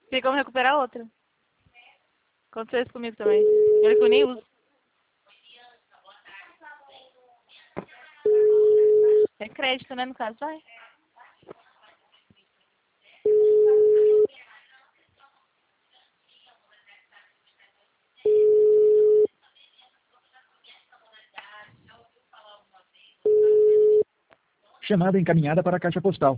Tem como recuperar outra. Aconteceu isso comigo também. Olha que eu nem uso. É crédito, né, no caso, vai. Chamada encaminhada para a caixa postal.